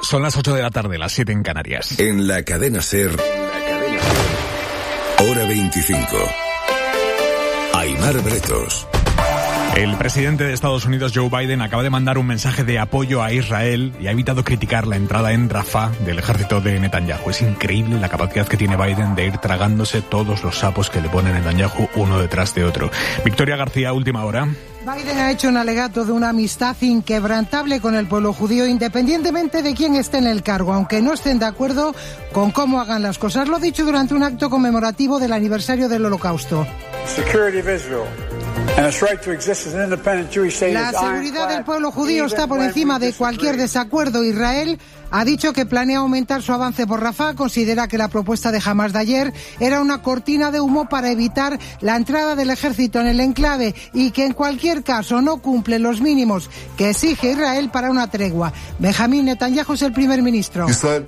Son las 8 de la tarde, las 7 en Canarias. En la cadena SER, hora 25. Aimar Bretos. El presidente de Estados Unidos, Joe Biden, acaba de mandar un mensaje de apoyo a Israel y ha evitado criticar la entrada en Rafah del ejército de Netanyahu. Es increíble la capacidad que tiene Biden de ir tragándose todos los sapos que le pone Netanyahu uno detrás de otro. Victoria García, última hora. Biden ha hecho un alegato de una amistad inquebrantable con el pueblo judío, independientemente de quién esté en el cargo, aunque no estén de acuerdo con cómo hagan las cosas. Lo ha dicho durante un acto conmemorativo del aniversario del Holocausto. La seguridad del pueblo judío está por encima de cualquier desacuerdo. Israel ha dicho que planea aumentar su avance por Rafah. Considera que la propuesta de Hamás de ayer era una cortina de humo para evitar la entrada del ejército en el enclave y que en cualquier caso no cumple los mínimos que exige Israel para una tregua. Benjamín Netanyahu es el primer ministro.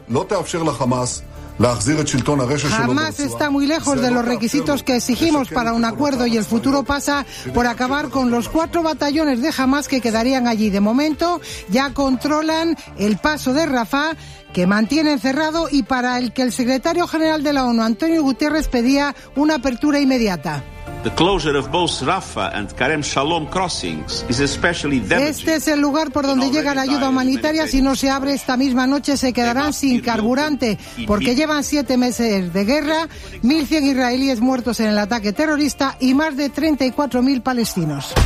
Hamás está muy lejos de los requisitos que exigimos para un acuerdo y el futuro pasa por acabar con los 4 batallones de Hamás que quedarían allí. De momento ya controlan el paso de Rafah, que mantienen cerrado y para el que el secretario general de la ONU, Antonio Guterres, pedía una apertura inmediata. Este es el lugar por donde llega la ayuda humanitaria. Si no se abre esta misma noche se quedarán sin carburante porque llevan 7 meses de guerra, 1.100 israelíes muertos en el ataque terrorista y más de 34.000 palestinos.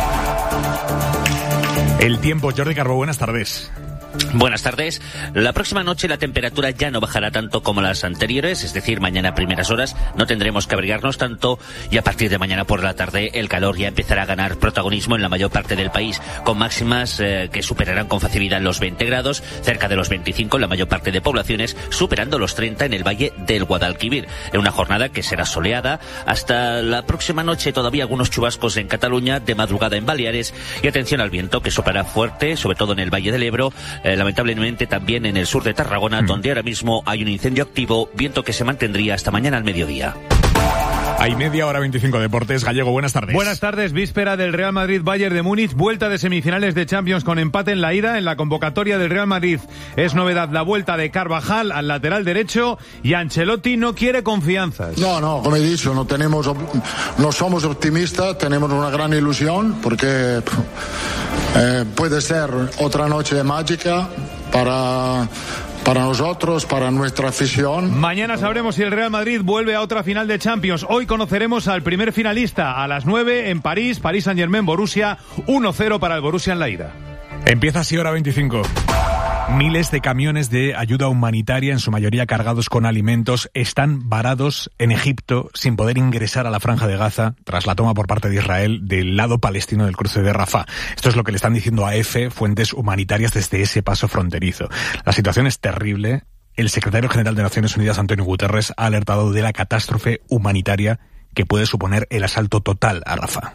El tiempo, Jordi Carbó, buenas tardes. Buenas tardes. La próxima noche la temperatura ya no bajará tanto como las anteriores, es decir, mañana a primeras horas no tendremos que abrigarnos tanto y a partir de mañana por la tarde el calor ya empezará a ganar protagonismo en la mayor parte del país, con máximas que superarán con facilidad los 20 grados, cerca de los 25 en la mayor parte de poblaciones, superando los 30 en el valle del Guadalquivir, en una jornada que será soleada. Hasta la próxima noche todavía algunos chubascos en Cataluña, de madrugada en Baleares y atención al viento que soplará fuerte, sobre todo en el valle del Ebro, lamentablemente también en el sur de Tarragona, donde ahora mismo hay un incendio activo, viento que se mantendría hasta mañana al mediodía. Hay media hora 25 Deportes. Gallego, buenas tardes. Buenas tardes, víspera del Real Madrid-Bayern de Múnich, vuelta de semifinales de Champions con empate en la ida. En la convocatoria del Real Madrid es novedad la vuelta de Carvajal al lateral derecho y Ancelotti no quiere confianzas. No, como he dicho, no somos optimistas, tenemos una gran ilusión porque puede ser otra noche mágica para nosotros, para nuestra afición. Mañana sabremos si el Real Madrid vuelve a otra final de Champions. Hoy conoceremos al primer finalista a las 9 en París, Paris Saint-Germain, Borussia, 1-0 para el Borussia en la ida. Empieza así hora 25. Miles de camiones de ayuda humanitaria, en su mayoría cargados con alimentos, están varados en Egipto sin poder ingresar a la Franja de Gaza tras la toma por parte de Israel del lado palestino del cruce de Rafah. Esto es lo que le están diciendo a EFE fuentes humanitarias desde ese paso fronterizo. La situación es terrible. El secretario general de Naciones Unidas, Antonio Guterres, ha alertado de la catástrofe humanitaria que puede suponer el asalto total a Rafah.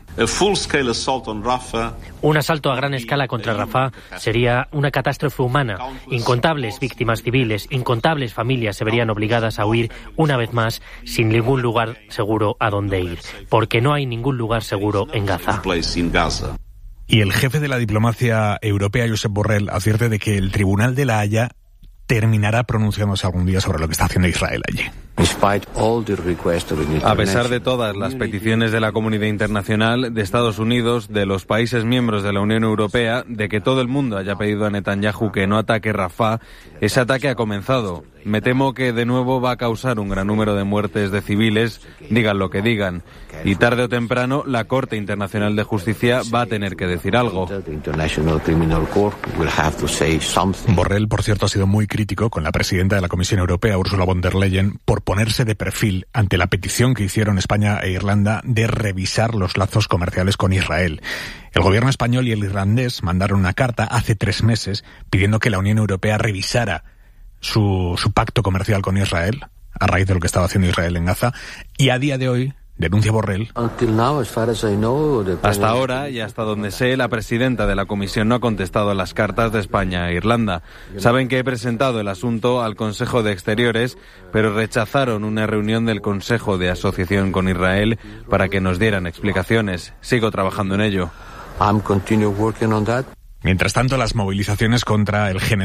Un asalto a gran escala contra Rafah sería una catástrofe humana. Incontables víctimas civiles, incontables familias se verían obligadas a huir una vez más sin ningún lugar seguro a donde ir, porque no hay ningún lugar seguro en Gaza. Y el jefe de la diplomacia europea, Josep Borrell, advierte de que el Tribunal de la Haya terminará pronunciándose algún día sobre lo que está haciendo Israel allí. A pesar de todas las peticiones de la comunidad internacional, de Estados Unidos, de los países miembros de la Unión Europea, de que todo el mundo haya pedido a Netanyahu que no ataque Rafah, ese ataque ha comenzado. Me temo que de nuevo va a causar un gran número de muertes de civiles, digan lo que digan. Y tarde o temprano la Corte Internacional de Justicia va a tener que decir algo. Borrell, por cierto, ha sido muy crítico con la presidenta de la Comisión Europea, Ursula von der Leyen, por ponerse de perfil ante la petición que hicieron España e Irlanda de revisar los lazos comerciales con Israel. El gobierno español y el irlandés mandaron una carta hace 3 meses pidiendo que la Unión Europea revisara su pacto comercial con Israel a raíz de lo que estaba haciendo Israel en Gaza, y a día de hoy, denuncia Borrell, hasta ahora y hasta donde sé, la presidenta de la Comisión no ha contestado a las cartas de España e Irlanda. Saben que he presentado el asunto al Consejo de Exteriores, pero rechazaron una reunión del Consejo de Asociación con Israel para que nos dieran explicaciones. Sigo trabajando en ello. Mientras tanto, las movilizaciones contra el general